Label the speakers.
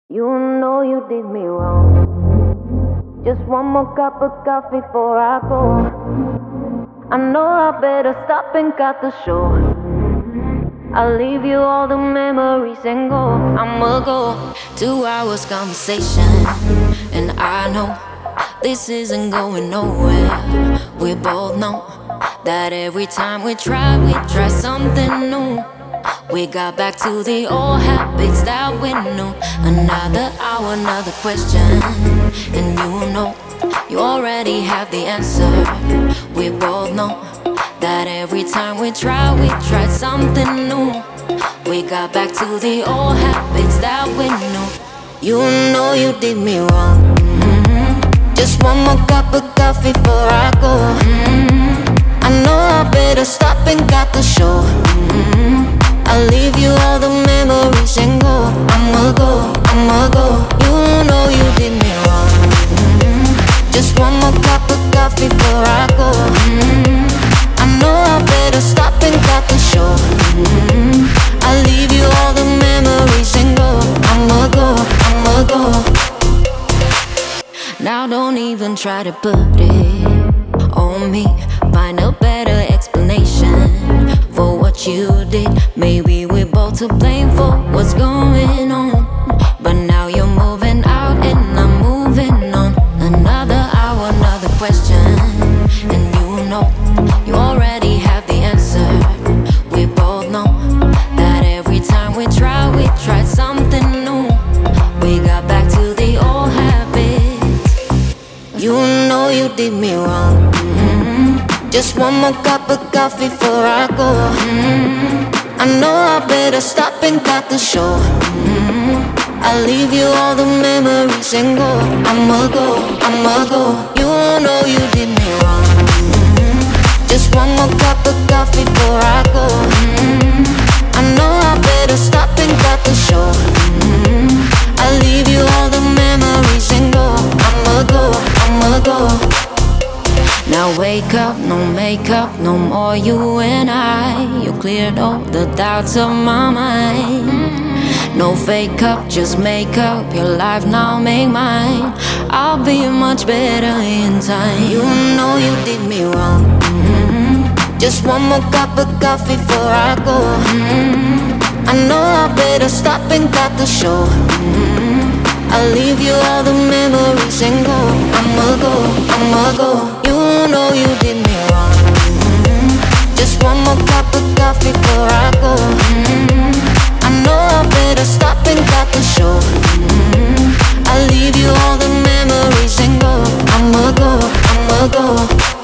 Speaker 1: You know you did me wrong. Just one more cup of coffee before I go. I know I better stop and cut the show. I'll leave you all the memories and go. I'ma go.
Speaker 2: 2 hours conversation, and I know this isn't going nowhere. We both know that every time we try something new. We got back to the old habits that we knew. Another hour, another question, and you know you already have the answer. We both know that every time we try something new. We got back to the old habits that we knew. You know you did me wrong. Just one more cup of coffee before I go. I know I better stop and cut the show. I'll leave you all the memories and go. I'ma go. You know you did me wrong. Just one more cup of coffee before I go. I know I better stop and cut the show. I'll leave you all the memories and go. I'ma go. Now don't even try to put it on me. Find a better explanation for what you did. Maybe we're both to blame for what's going on. But now you're moving out and I'm moving on. Another hour, another question, and you know you already have the answer. We both know that every time we tried something new. We got back to the old habits. You know you did me wrong. Just one more cup of coffee before I go. I know I better stop and cut the show. I'll leave you all the memories and go. I'ma go. You know you did me wrong. Just one more cup of coffee before I go. I know I better stop and cut the show. I'll leave you all the memories and go. I'ma go. Now wake up, no makeup, no more you and I. You cleared all the doubts of my mind. No fake up, just make up your life now, make mine. I'll be much better in time. You know you did me wrong. Just one more cup of coffee before I go. I know I better stop and cut the show. I'll leave you all the memories and go. I'ma go. You know you did me wrong. Just one more cup of coffee before I go. I know I better stop and cut the show. I'll leave you all the memories and go. I'ma go.